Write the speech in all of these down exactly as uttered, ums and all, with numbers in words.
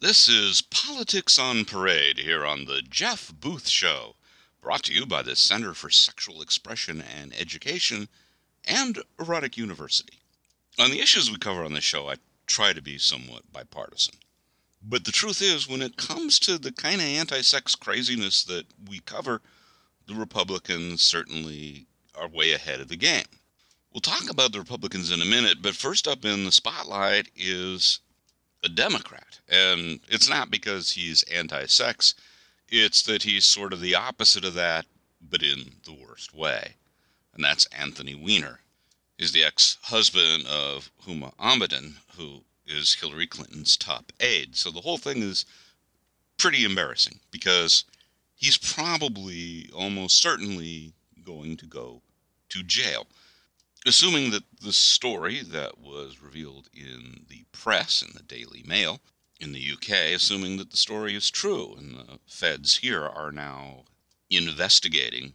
This is Politics on Parade here on the Jeff Booth Show, brought to you by the Center for Sexual Expression and Education and Erotic University. On the issues we cover on this show, I try to be somewhat bipartisan. But the truth is, when it comes to the kind of anti-sex craziness that we cover, the Republicans certainly are way ahead of the game. We'll talk about the Republicans in a minute, but first up in the spotlight is a Democrat. And it's not because he's anti-sex, it's that he's sort of the opposite of that, but in the worst way. And that's Anthony Weiner. He's the ex-husband of Huma Abedin, who is Hillary Clinton's top aide. So the whole thing is pretty embarrassing because he's probably, almost certainly, going to go to jail. Assuming that the story that was revealed in the press, in the Daily Mail, in the U K, assuming that the story is true, and the feds here are now investigating.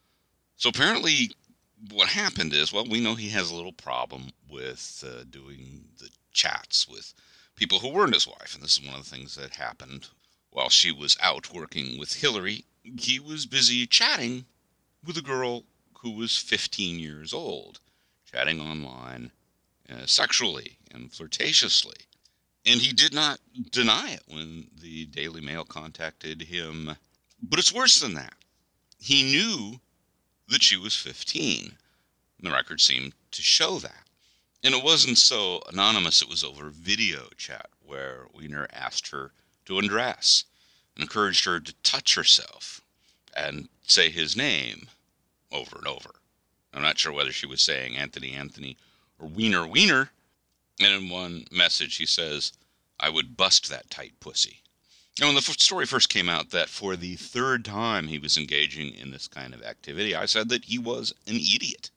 So apparently what happened is, well, we know he has a little problem with uh, doing the chats with people who weren't his wife, and this is one of the things that happened while she was out working with Hillary. He was busy chatting with a girl who was fifteen years old. Chatting online uh, sexually and flirtatiously. And he did not deny it when the Daily Mail contacted him. But it's worse than that. He knew that she was fifteen. And the record seemed to show that. And it wasn't so anonymous, it was over video chat where Weiner asked her to undress and encouraged her to touch herself and say his name over and over. I'm not sure whether she was saying Anthony, Anthony, or Weiner, Weiner. And in one message he says, I would bust that tight pussy. Now, when the story first came out that for the third time he was engaging in this kind of activity, I said that he was an idiot.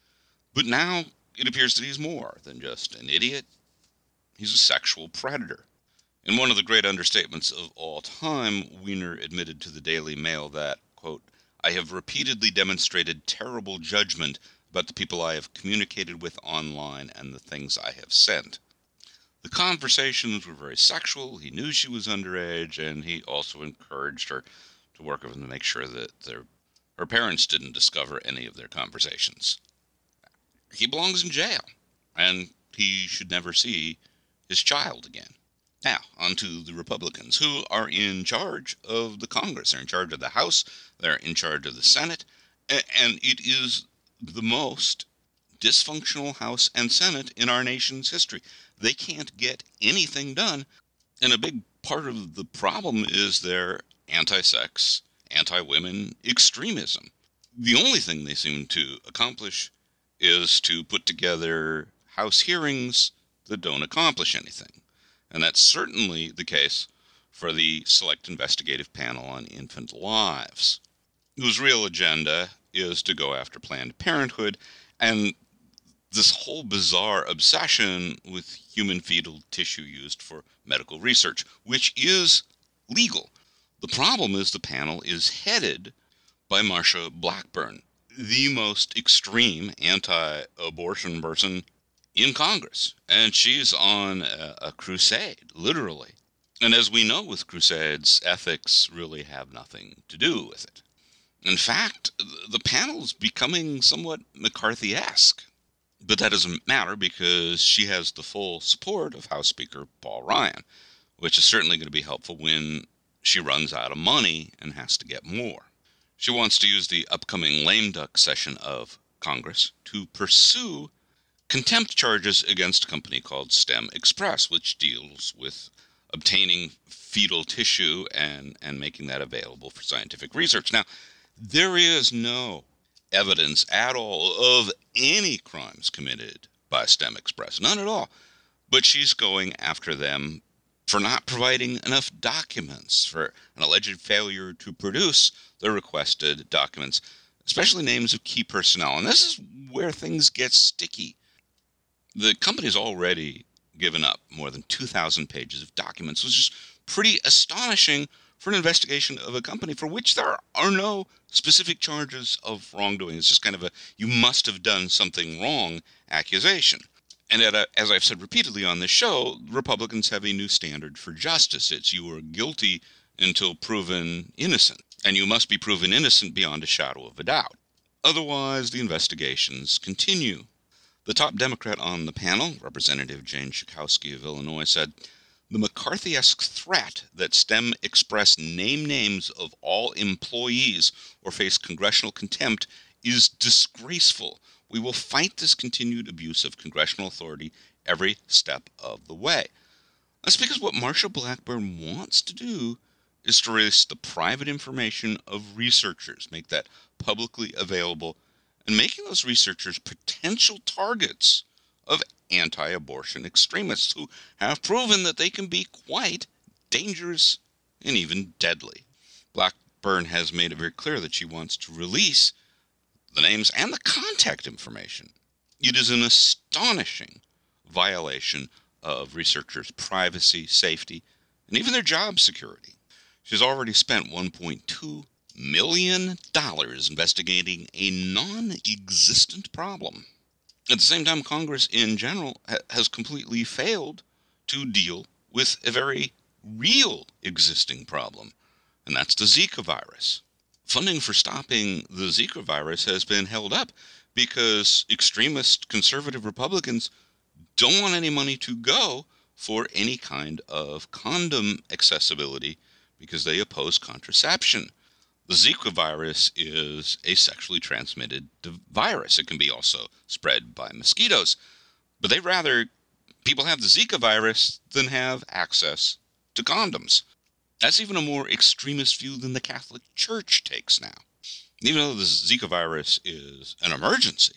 But now it appears that he's more than just an idiot. He's a sexual predator. In one of the great understatements of all time, Weiner admitted to the Daily Mail that, quote, I have repeatedly demonstrated terrible judgment about the people I have communicated with online and the things I have sent. The conversations were very sexual. He knew she was underage, and he also encouraged her to work with him to make sure that their, her parents didn't discover any of their conversations. He belongs in jail, and he should never see his child again. Now, on to the Republicans, who are in charge of the Congress. They're in charge of the House. They're in charge of the Senate. And it is the most dysfunctional House and Senate in our nation's history. They can't get anything done. And a big part of the problem is their anti-sex, anti-women extremism. The only thing they seem to accomplish is to put together House hearings that don't accomplish anything. And that's certainly the case for the Select Investigative Panel on Infant Lives, whose real agenda is to go after Planned Parenthood and this whole bizarre obsession with human fetal tissue used for medical research, which is legal. The problem is the panel is headed by Marsha Blackburn, the most extreme anti-abortion person in Congress, and she's on a, a crusade, literally. And as we know with crusades, ethics really have nothing to do with it. In fact, the panel's becoming somewhat McCarthy-esque. But that doesn't matter because she has the full support of House Speaker Paul Ryan, which is certainly going to be helpful when she runs out of money and has to get more. She wants to use the upcoming lame duck session of Congress to pursue contempt charges against a company called STEM Express, which deals with obtaining fetal tissue and, and making that available for scientific research. Now, there is no evidence at all of any crimes committed by STEM Express, none at all. But she's going after them for not providing enough documents, for an alleged failure to produce the requested documents, especially names of key personnel. And this is where things get sticky. The company's already given up more than two thousand pages of documents, which is pretty astonishing for an investigation of a company for which there are no specific charges of wrongdoing. It's just kind of a, you must have done something wrong accusation. And at a, as I've said repeatedly on this show, Republicans have a new standard for justice. It's you are guilty until proven innocent, and you must be proven innocent beyond a shadow of a doubt. Otherwise, the investigations continue. The top Democrat on the panel, Representative Jane Schakowsky of Illinois, said, "The McCarthy-esque threat that STEM express name names of all employees or face congressional contempt is disgraceful. We will fight this continued abuse of congressional authority every step of the way." That's because what Marsha Blackburn wants to do is to release the private information of researchers, make that publicly available, and making those researchers potential targets of anti-abortion extremists who have proven that they can be quite dangerous and even deadly. Blackburn has made it very clear that she wants to release the names and the contact information. It is an astonishing violation of researchers' privacy, safety, and even their job security. She's already spent one point two million dollars investigating a non-existent problem. At the same time, Congress in general ha- has completely failed to deal with a very real existing problem, and that's the Zika virus. Funding for stopping the Zika virus has been held up because extremist conservative Republicans don't want any money to go for any kind of condom accessibility because they oppose contraception. The Zika virus is a sexually transmitted virus. It can be also spread by mosquitoes, but they'd rather people have the Zika virus than have access to condoms. That's even a more extremist view than the Catholic Church takes now. Even though the Zika virus is an emergency,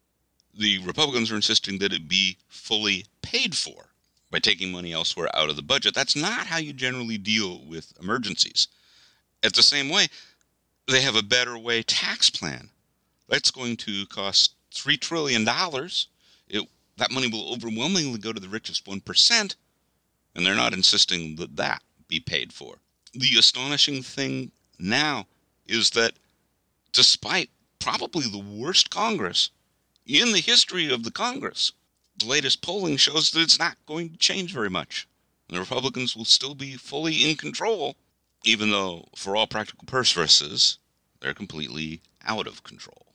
the Republicans are insisting that it be fully paid for by taking money elsewhere out of the budget. That's not how you generally deal with emergencies. At the same way, they have a better way tax plan. That's going to cost three trillion dollars. It, that money will overwhelmingly go to the richest one percent, and they're not insisting that that be paid for. The astonishing thing now is that despite probably the worst Congress in the history of the Congress, the latest polling shows that it's not going to change very much. And the Republicans will still be fully in control, even though, for all practical purposes, they're completely out of control.